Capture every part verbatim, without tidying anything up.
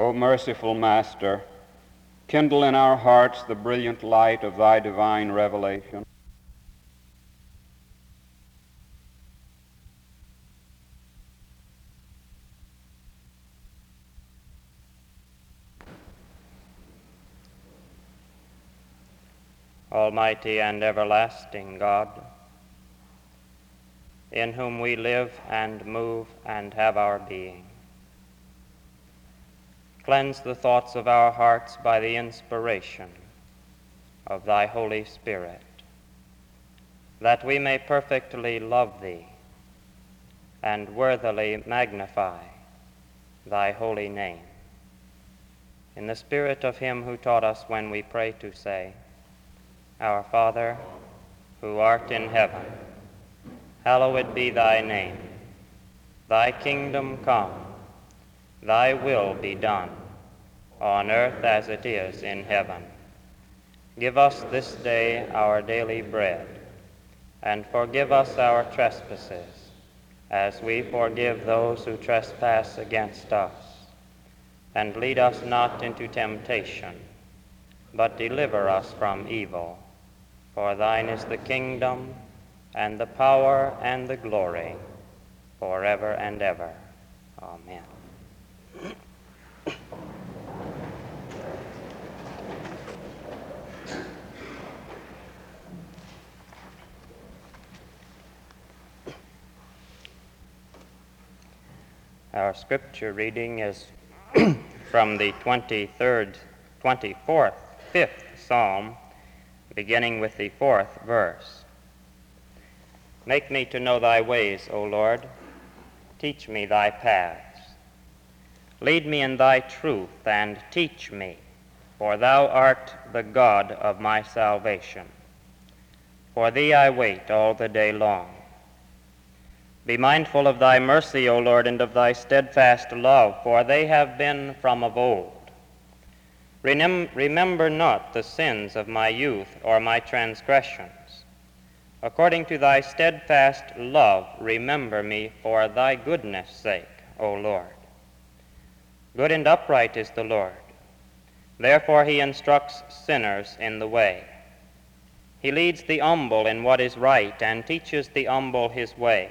O merciful Master, kindle in our hearts the brilliant light of thy divine revelation. Almighty and everlasting God, in whom we live and move and have our being, cleanse the thoughts of our hearts by the inspiration of thy Holy Spirit, that we may perfectly love thee and worthily magnify thy holy name. In the spirit of him who taught us when we pray to say, Our Father, who art in heaven, hallowed be thy name. Thy kingdom come, thy will be done, on earth as it is in heaven. Give us this day our daily bread, and forgive us our trespasses, as we forgive those who trespass against us. And lead us not into temptation, but deliver us from evil. For thine is the kingdom, and the power, and the glory, forever and ever. Amen. Our scripture reading is from the twenty-third, twenty-fourth, fifth Psalm, beginning with the fourth verse. Make me to know thy ways, O Lord. Teach me thy paths. Lead me in thy truth, and teach me, for thou art the God of my salvation. For thee I wait all the day long. Be mindful of thy mercy, O Lord, and of thy steadfast love, for they have been from of old. Remember not the sins of my youth or my transgressions. According to thy steadfast love, remember me for thy goodness' sake, O Lord. Good and upright is the Lord. Therefore he instructs sinners in the way. He leads the humble in what is right and teaches the humble his way.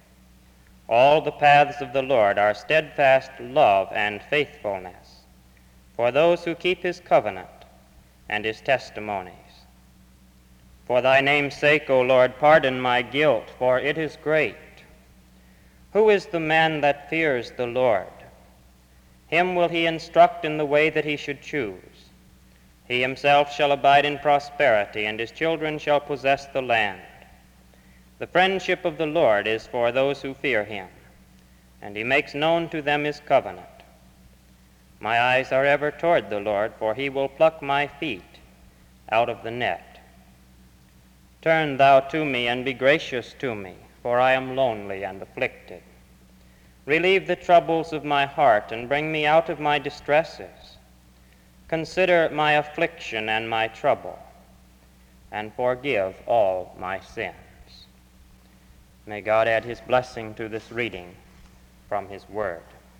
All the paths of the Lord are steadfast love and faithfulness for those who keep his covenant and his testimonies. For thy name's sake, O Lord, pardon my guilt, for it is great. Who is the man that fears the Lord? Him will he instruct in the way that he should choose. He himself shall abide in prosperity, and his children shall possess the land. The friendship of the Lord is for those who fear him, and he makes known to them his covenant. My eyes are ever toward the Lord, for he will pluck my feet out of the net. Turn thou to me and be gracious to me, for I am lonely and afflicted. Relieve the troubles of my heart and bring me out of my distresses. Consider my affliction and my trouble, and forgive all my sins. May God add his blessing to this reading from his word.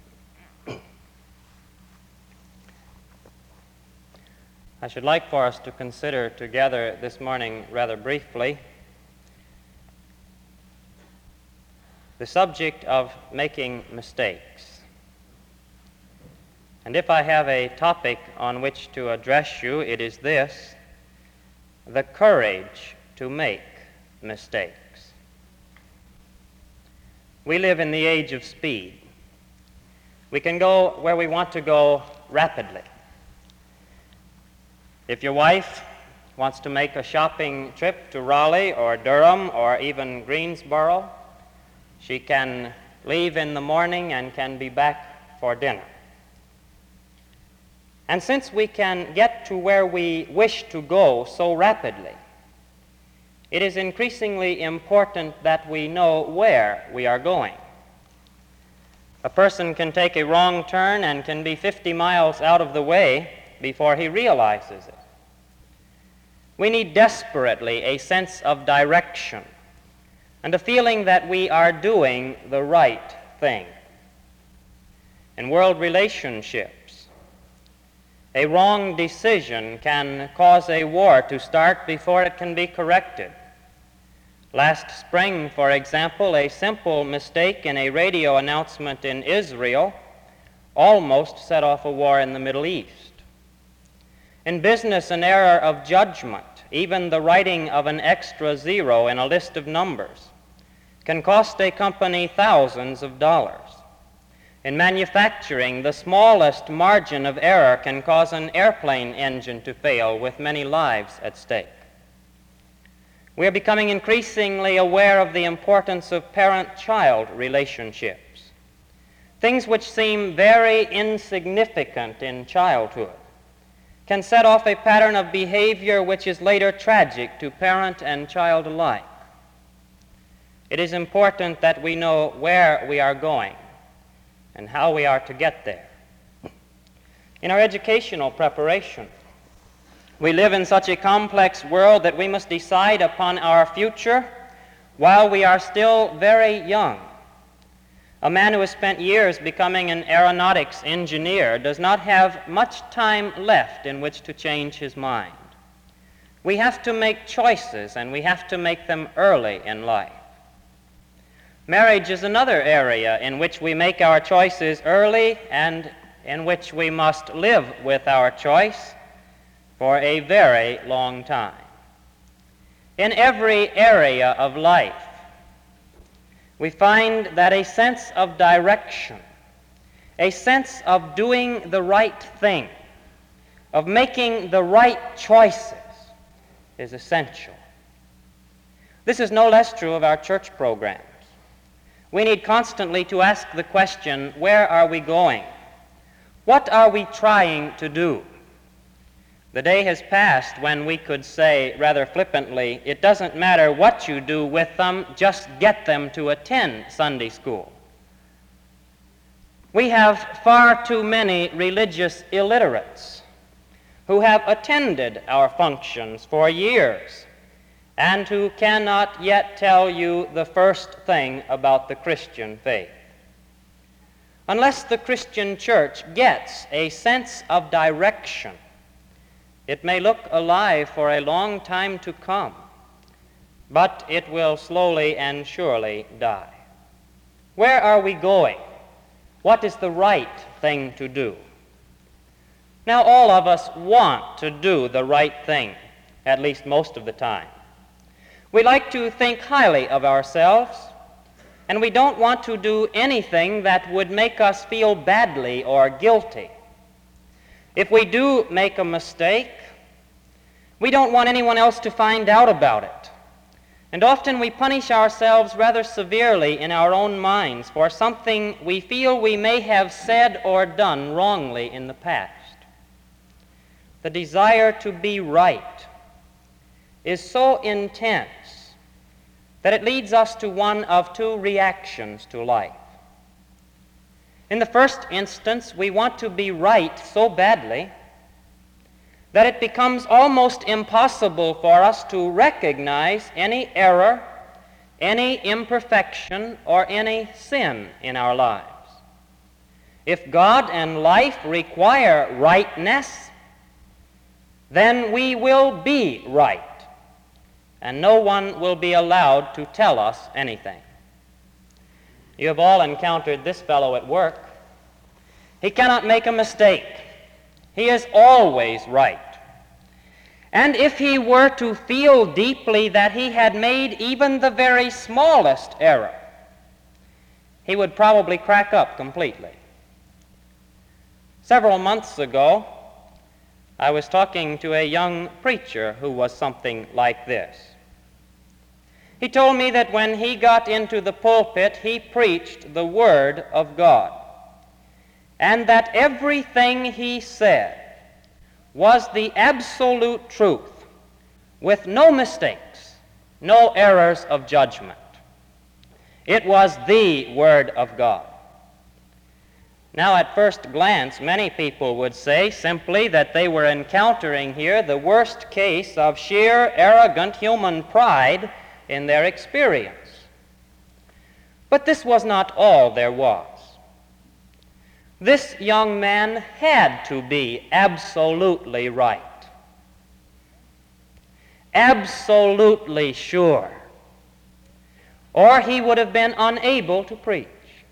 I should like for us to consider together this morning rather briefly the subject of making mistakes. And if I have a topic on which to address you, it is this: the courage to make mistakes. We live in the age of speed. We can go where we want to go rapidly. If your wife wants to make a shopping trip to Raleigh or Durham or even Greensboro, she can leave in the morning and can be back for dinner. And since we can get to where we wish to go so rapidly, it is increasingly important that we know where we are going. A person can take a wrong turn and can be fifty miles out of the way before he realizes it. We need desperately a sense of direction and a feeling that we are doing the right thing. In world relationships, A wrong decision can cause a war to start before it can be corrected. Last spring, for example, a simple mistake in a radio announcement in Israel almost set off a war in the Middle East. In business, an error of judgment, even the writing of an extra zero in a list of numbers, can cost a company thousands of dollars. In manufacturing, the smallest margin of error can cause an airplane engine to fail with many lives at stake. We are becoming increasingly aware of the importance of parent-child relationships. Things which seem very insignificant in childhood can set off a pattern of behavior which is later tragic to parent and child alike. It is important that we know where we are going and how we are to get there. In our educational preparation, we live in such a complex world that we must decide upon our future while we are still very young. A man who has spent years becoming an aeronautics engineer does not have much time left in which to change his mind. We have to make choices, and we have to make them early in life. Marriage is another area in which we make our choices early and in which we must live with our choice for a very long time. In every area of life, we find that a sense of direction, a sense of doing the right thing, of making the right choices is essential. This is no less true of our church programs. We need constantly to ask the question, where are we going? What are we trying to do? The day has passed when we could say rather flippantly, it doesn't matter what you do with them, just get them to attend Sunday school. We have far too many religious illiterates who have attended our functions for years and who cannot yet tell you the first thing about the Christian faith. Unless the Christian church gets a sense of direction, it may look alive for a long time to come, but it will slowly and surely die. Where are we going? What is the right thing to do? Now, all of us want to do the right thing, at least most of the time. We like to think highly of ourselves, and we don't want to do anything that would make us feel badly or guilty. If we do make a mistake, we don't want anyone else to find out about it. And often we punish ourselves rather severely in our own minds for something we feel we may have said or done wrongly in the past. The desire to be right is so intense that it leads us to one of two reactions to life. In the first instance, we want to be right so badly that it becomes almost impossible for us to recognize any error, any imperfection, or any sin in our lives. If God and life require rightness, then we will be right, and no one will be allowed to tell us anything. You have all encountered this fellow at work. He cannot make a mistake. He is always right. And if he were to feel deeply that he had made even the very smallest error, he would probably crack up completely. Several months ago, I was talking to a young preacher who was something like this. He told me that when he got into the pulpit, he preached the Word of God, and that everything he said was the absolute truth, with no mistakes, no errors of judgment. It was the Word of God. Now, at first glance, many people would say simply that they were encountering here the worst case of sheer, arrogant human pride in their experience. But this was not all there was. This young man had to be absolutely right, absolutely sure, or he would have been unable to preach.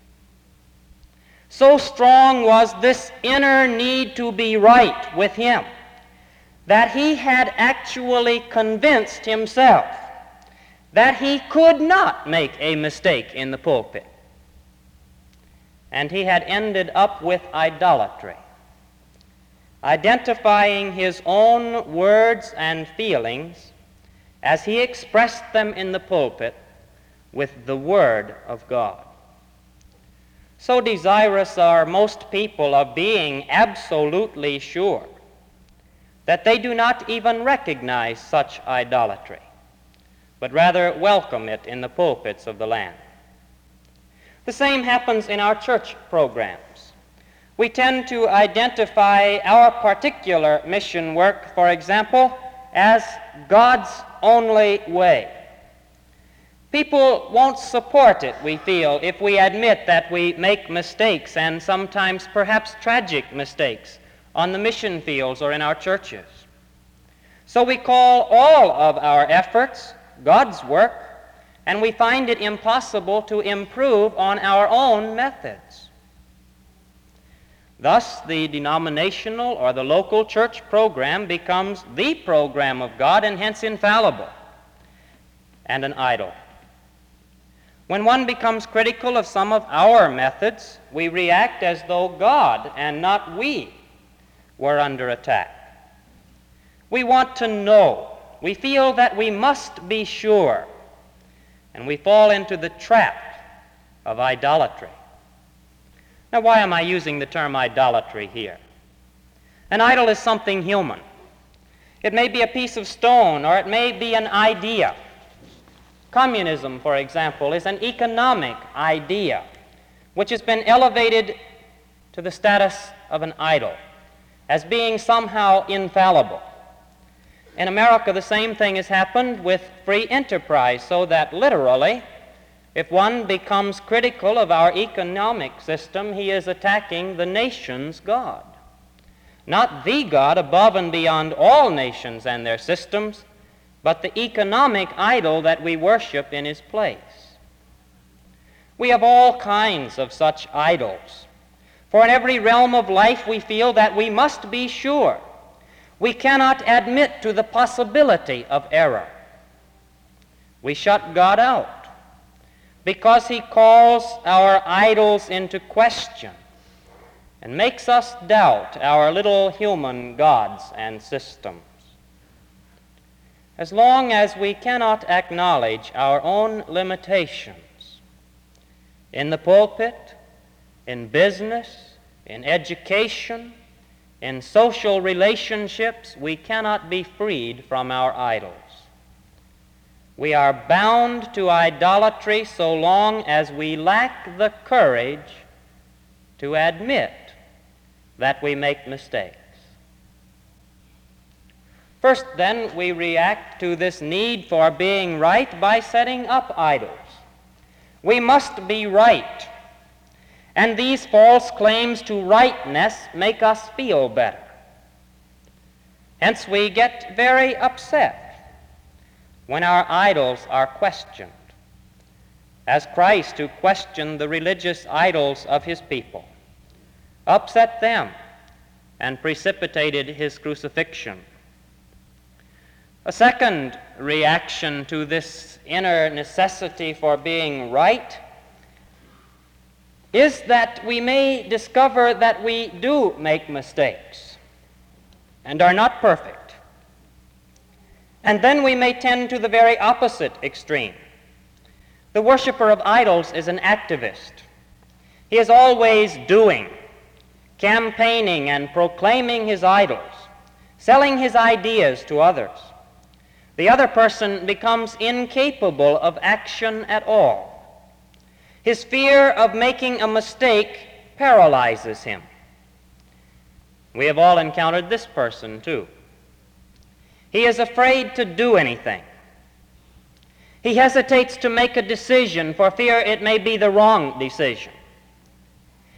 So strong was this inner need to be right with him that he had actually convinced himself that he could not make a mistake in the pulpit. And he had ended up with idolatry, identifying his own words and feelings as he expressed them in the pulpit with the Word of God. So desirous are most people of being absolutely sure that they do not even recognize such idolatry, but rather welcome it in the pulpits of the land. The same happens in our church programs. We tend to identify our particular mission work, for example, as God's only way. People won't support it, we feel, if we admit that we make mistakes, and sometimes perhaps tragic mistakes, on the mission fields or in our churches. So we call all of our efforts God's work, and we find it impossible to improve on our own methods. Thus, the denominational or the local church program becomes the program of God and hence infallible and an idol. When one becomes critical of some of our methods, we react as though God and not we were under attack. We want to know. We feel that we must be sure. And we fall into the trap of idolatry. Now, why am I using the term idolatry here? An idol is something human. It may be a piece of stone, or it may be an idea. Communism, for example, is an economic idea which has been elevated to the status of an idol, as being somehow infallible. In America, the same thing has happened with free enterprise, so that literally, if one becomes critical of our economic system, he is attacking the nation's God. Not the God above and beyond all nations and their systems, but the economic idol that we worship in his place. We have all kinds of such idols. For in every realm of life we feel that we must be sure. We cannot admit to the possibility of error. We shut God out because he calls our idols into question and makes us doubt our little human gods and systems. As long as we cannot acknowledge our own limitations in the pulpit, in business, in education, in social relationships, we cannot be freed from our idols. We are bound to idolatry so long as we lack the courage to admit that we make mistakes. First, then, we react to this need for being right by setting up idols. We must be right. And these false claims to rightness make us feel better. Hence we get very upset when our idols are questioned, as Christ, who questioned the religious idols of his people, upset them and precipitated his crucifixion. A second reaction to this inner necessity for being right is that we may discover that we do make mistakes and are not perfect. And then we may tend to the very opposite extreme. The worshiper of idols is an activist. He is always doing, campaigning and proclaiming his idols, selling his ideas to others. The other person becomes incapable of action at all. His fear of making a mistake paralyzes him. We have all encountered this person, too. He is afraid to do anything. He hesitates to make a decision for fear it may be the wrong decision.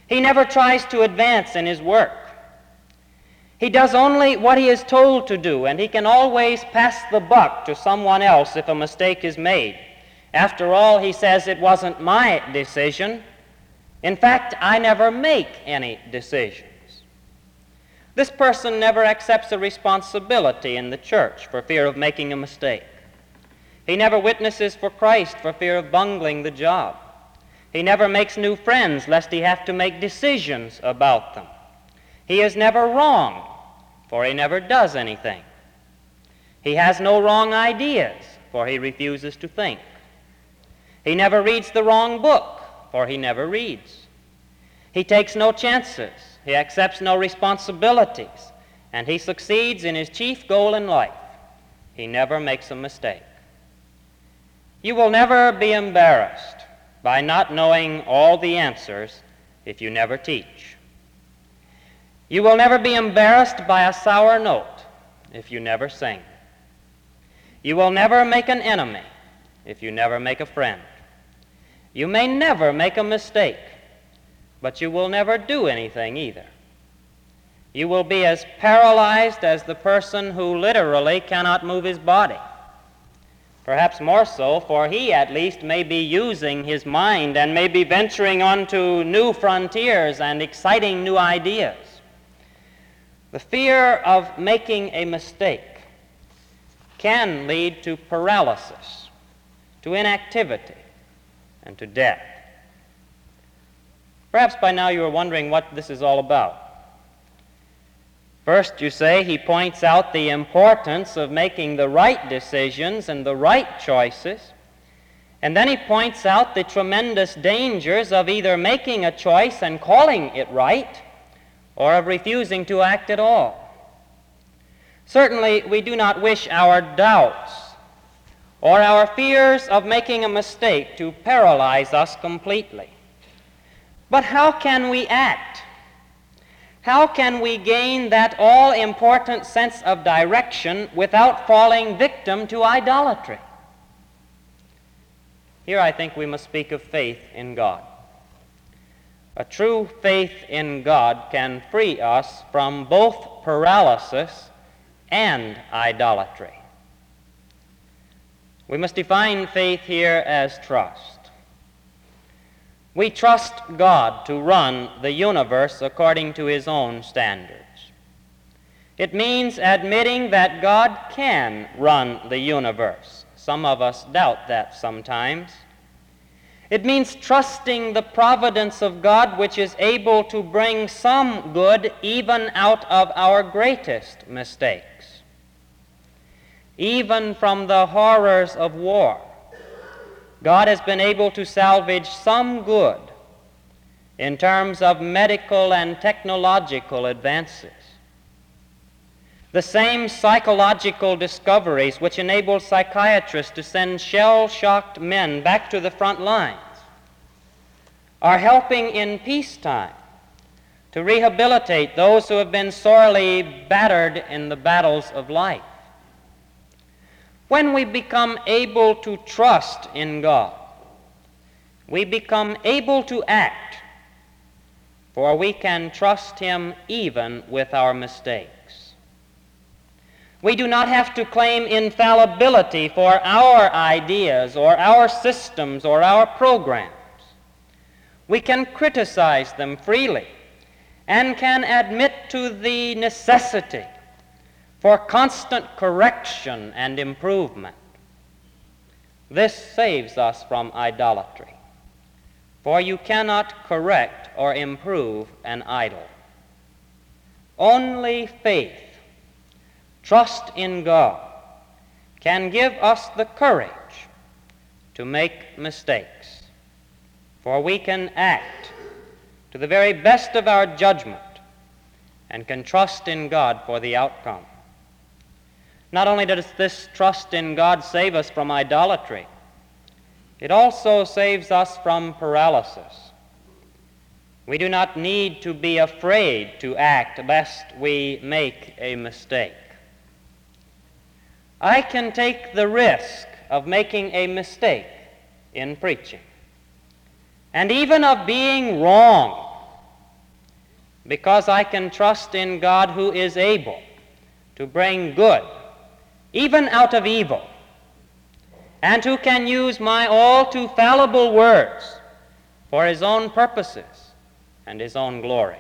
He never tries to advance in his work. He does only what he is told to do, and he can always pass the buck to someone else if a mistake is made. After all, he says, it wasn't my decision. In fact, I never make any decisions. This person never accepts a responsibility in the church for fear of making a mistake. He never witnesses for Christ for fear of bungling the job. He never makes new friends lest he have to make decisions about them. He is never wrong, for he never does anything. He has no wrong ideas, for he refuses to think. He never reads the wrong book, for he never reads. He takes no chances. He accepts no responsibilities, and he succeeds in his chief goal in life. He never makes a mistake. You will never be embarrassed by not knowing all the answers if you never teach. You will never be embarrassed by a sour note if you never sing. You will never make an enemy if you never make a friend. You may never make a mistake, but you will never do anything either. You will be as paralyzed as the person who literally cannot move his body. Perhaps more so, for he at least may be using his mind and may be venturing onto new frontiers and exciting new ideas. The fear of making a mistake can lead to paralysis, to inactivity, and to death. Perhaps by now you are wondering what this is all about. First, you say, he points out the importance of making the right decisions and the right choices, and then he points out the tremendous dangers of either making a choice and calling it right, or of refusing to act at all. Certainly, we do not wish our doubts or our fears of making a mistake to paralyze us completely. But how can we act? How can we gain that all-important sense of direction without falling victim to idolatry? Here I think we must speak of faith in God. A true faith in God can free us from both paralysis and idolatry. We must define faith here as trust. We trust God to run the universe according to his own standards. It means admitting that God can run the universe. Some of us doubt that sometimes. It means trusting the providence of God, which is able to bring some good even out of our greatest mistakes. Even from the horrors of war, God has been able to salvage some good in terms of medical and technological advances. The same psychological discoveries which enabled psychiatrists to send shell-shocked men back to the front lines are helping in peacetime to rehabilitate those who have been sorely battered in the battles of life. When we become able to trust in God, we become able to act, for we can trust him even with our mistakes. We do not have to claim infallibility for our ideas or our systems or our programs. We can criticize them freely and can admit to the necessity for constant correction and improvement. This saves us from idolatry, for you cannot correct or improve an idol. Only faith, trust in God, can give us the courage to make mistakes, for we can act to the very best of our judgment and can trust in God for the outcome. Not only does this trust in God save us from idolatry, it also saves us from paralysis. We do not need to be afraid to act lest we make a mistake. I can take the risk of making a mistake in preaching, and even of being wrong because I can trust in God who is able to bring good, even out of evil, and who can use my all too fallible words for his own purposes and his own glory.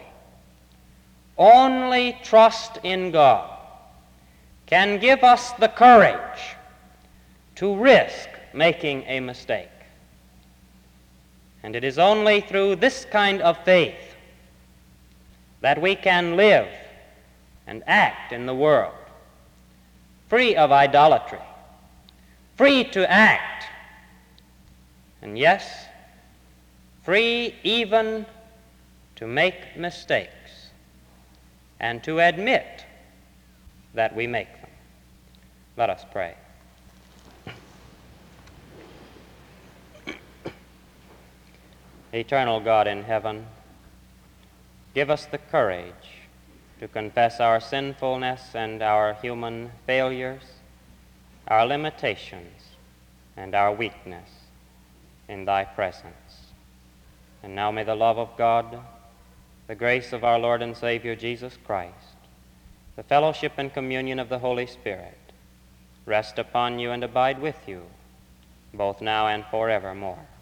Only trust in God can give us the courage to risk making a mistake. And it is only through this kind of faith that we can live and act in the world, free of idolatry, free to act, and yes, free even to make mistakes and to admit that we make them. Let us pray. Eternal God in heaven, give us the courage to confess our sinfulness and our human failures, our limitations and our weakness in thy presence. And now may the love of God, the grace of our Lord and Savior Jesus Christ, the fellowship and communion of the Holy Spirit rest upon you and abide with you, both now and forevermore.